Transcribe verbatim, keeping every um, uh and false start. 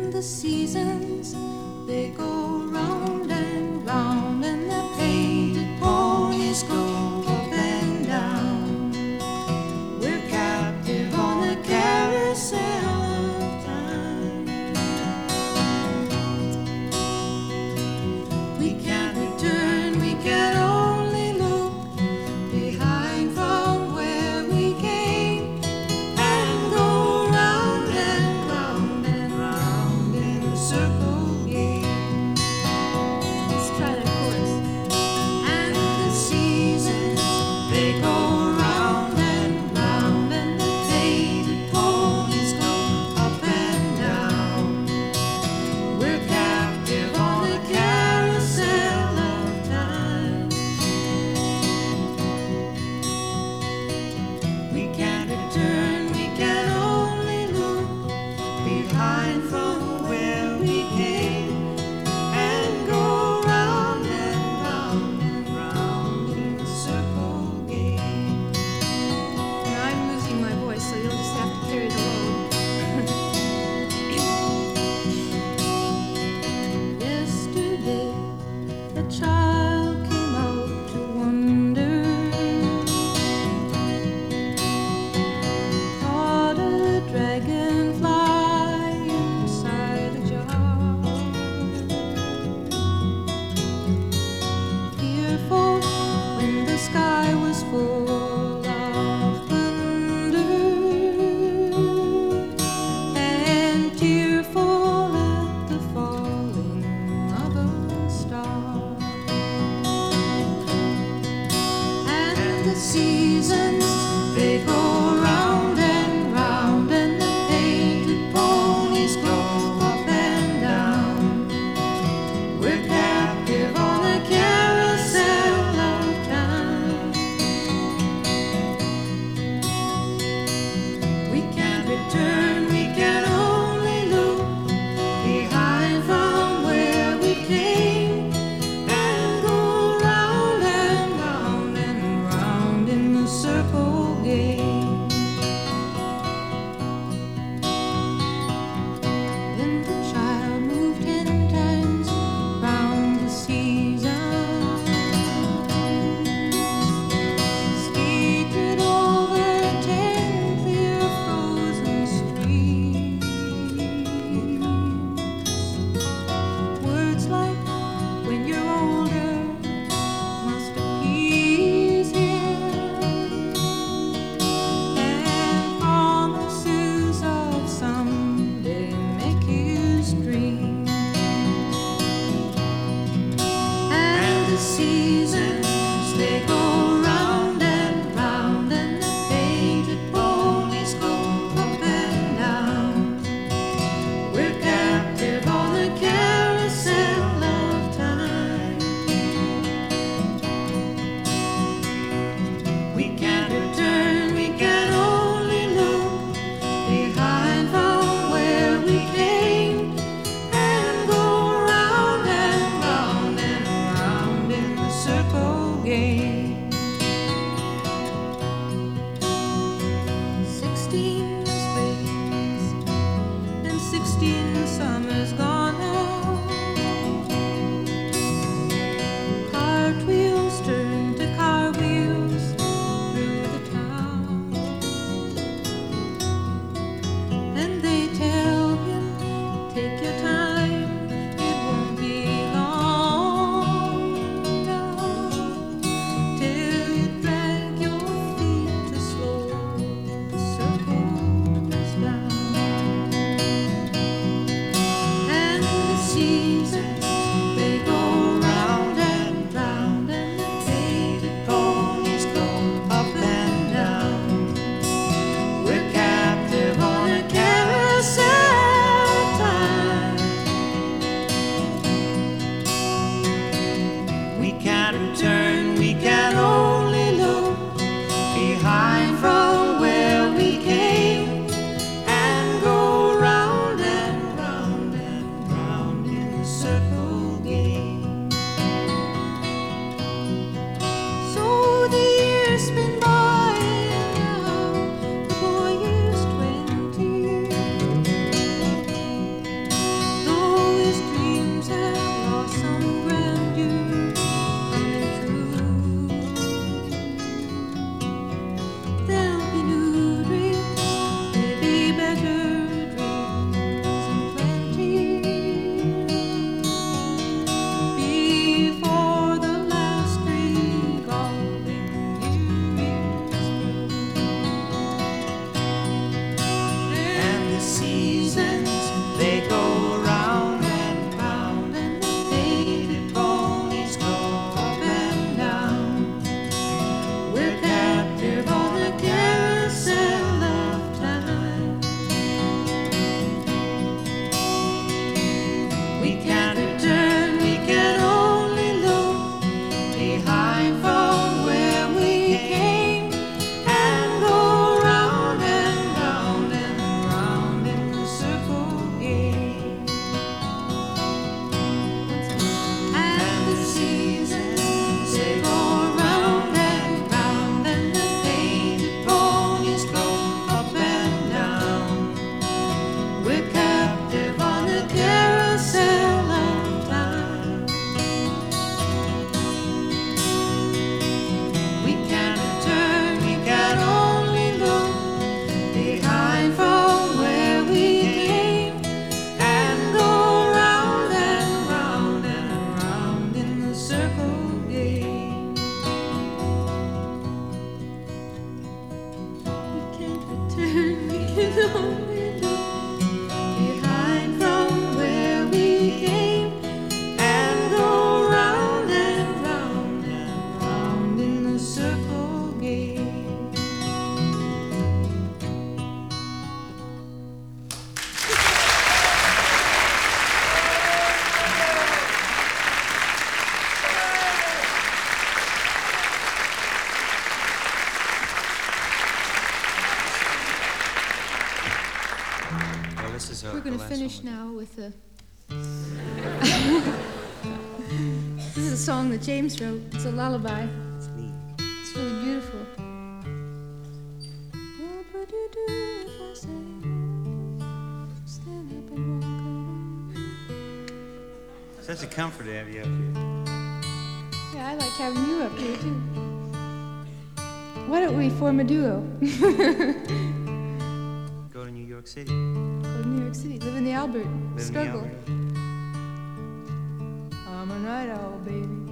the seasons, they go round and round, and the painted ponies go up and down. We're captive on the carousel of time. We can't return, we can only look behind from where we came, and go round and round and round in the circle game. Let's try that chorus. And the seasons, they go round and round, and the painted ponies go up and down. We're captive on the carousel of time. We can't return, we can only look behind from where we came, and go round and round and round in the circle game. Now I'm losing my voice, so you'll just have to carry the load. Yesterday, a child came out to wonder, caught a dragonfly inside a jar. Fearful when the sky was full of thunder, and tearful at the falling of a star. And the seasons, they go round and round, and the painted ponies go up and down. We're captive on the carousel of time. We can't return, we can only look behind from where we came, and go round and round and round in the circle game. Then the child moved ten times round the seasons, skated over ten clear frozen streams. Words like "when you're older" must appease him, and promises of someday make his dream. And the seasons, they go round and round, and the painted ponies go up and down. We're captive on the carousel of time. We can't return, we can only look behind from where we came, and go round and round and round in the circle game. Sixteen springs and sixteen summers gone now. Cartwheels turn to car wheels through the town, and they tell him, take your time, it won't be long now, till you drag your feet to slow the circles down. And So We're going the to last finish one we- now with a. This is a song that James wrote. It's a lullaby. It's neat. It's really beautiful. What would you do if I say, stand up and walk Such a comfort to have you up here. on? Yeah, I like having you up here too. Why don't we form a duo? Go to New York City. Go to New York City, live in the Albert, Live in the struggle. Alberta. I'm a night owl, baby.